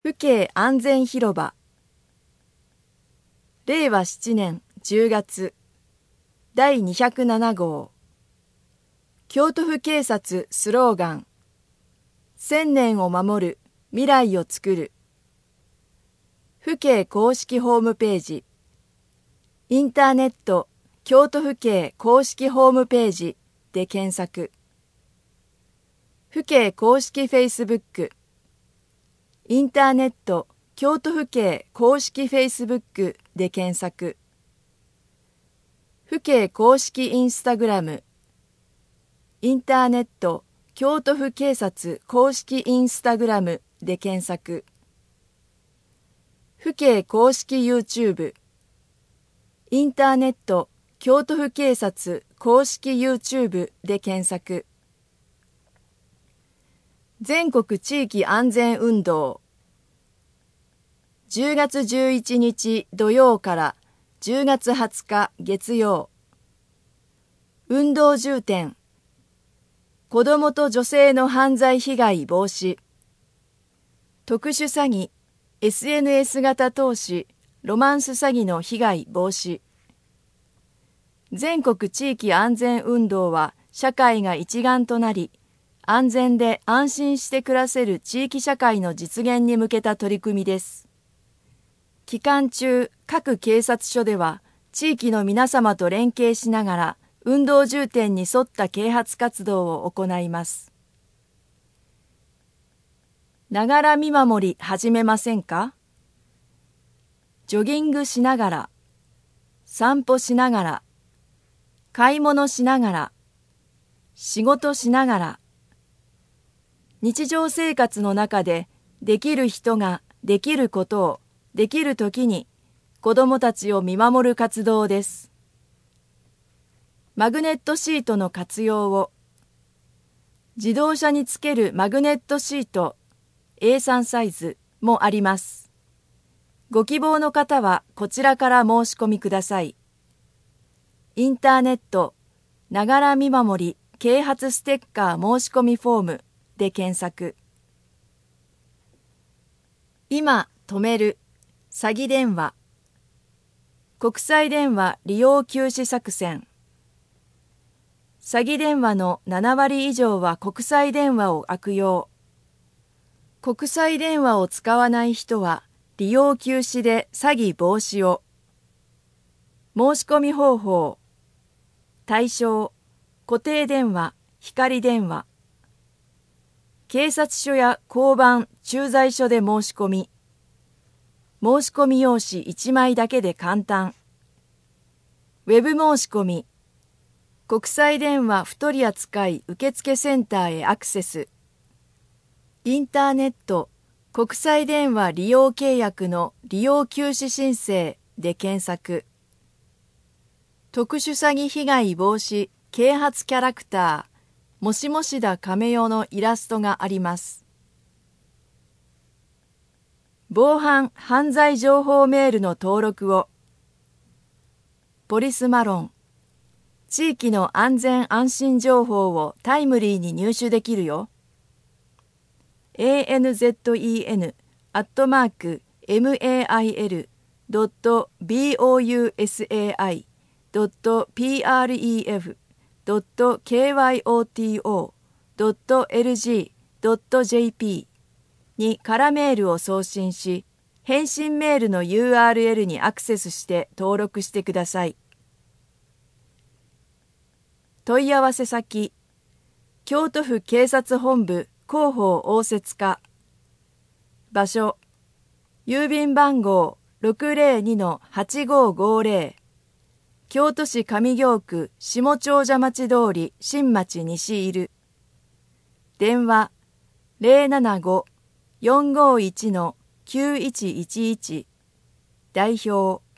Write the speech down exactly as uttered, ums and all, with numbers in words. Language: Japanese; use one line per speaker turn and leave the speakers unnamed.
府警安全広場。れいわしちねんじゅうがつだいにひゃくなな号。京都府警察スローガン。千年を守る、未来をつくる。府警公式ホームページ。インターネット京都府警公式ホームページで検索。府警公式フェイスブック。インターネット京都府警公式フェイスブックで検索。府警公式インスタグラム。インターネット京都府警察公式インスタグラムで検索。府警公式 YouTube。インターネット京都府警察公式 YouTube で検索。全国地域安全運動。じゅうがつじゅういちにち土曜からじゅうがつはつか月曜。運動重点。子どもと女性の犯罪被害防止。特殊詐欺、エスエヌエス 型投資、ロマンス詐欺の被害防止。全国地域安全運動は社会が一丸となり、安全で安心して暮らせる地域社会の実現に向けた取り組みです。期間中、各警察署では地域の皆様と連携しながら運動重点に沿った啓発活動を行います。ながら見守り始めませんか？ジョギングしながら、散歩しながら、買い物しながら、仕事しながら、日常生活の中でできる人ができることをできるときに子どもたちを見守る活動です。マグネットシートの活用を。自動車につけるマグネットシート エースリー サイズもあります。ご希望の方はこちらから申し込みください。インターネットながら見守り啓発ステッカー申し込みフォームで検索。今止める詐欺電話。国際電話利用休止作戦。詐欺電話のななわり以上は国際電話を悪用。国際電話を使わない人は利用休止で詐欺防止を。申し込み方法。対象、固定電話、光電話。警察署や交番、駐在所で申し込み。申し込み用紙いちまいだけで簡単。ウェブ申し込み。国際電話不取扱受付センターへアクセス。インターネット国際電話利用契約の利用休止申請で検索。特殊詐欺被害防止啓発キャラクターもしもしだ亀代のイラストがあります。防犯・犯罪情報メールの登録を。ポリスマロン。地域の安全安心情報をタイムリーに入手できるよ。エーエヌゼットイーエヌ アットマーク エムエーアイエル ドット ビーオーユーエスエーアイ ドット ピーアールイーエフ ドット ケーワイオーティーオー ドット エルジー ドット ジェーピー に空メールを送信し、返信メールの ユーアールエル にアクセスして登録してください。問い合わせ先、京都府警察本部広報応接課。場所、郵便番号 ろくぜろにのはちごごぜろ。京都市上京区下長者町通り新町西いる。電話 ゼロななご よんごいちのきゅういちいちいち。代表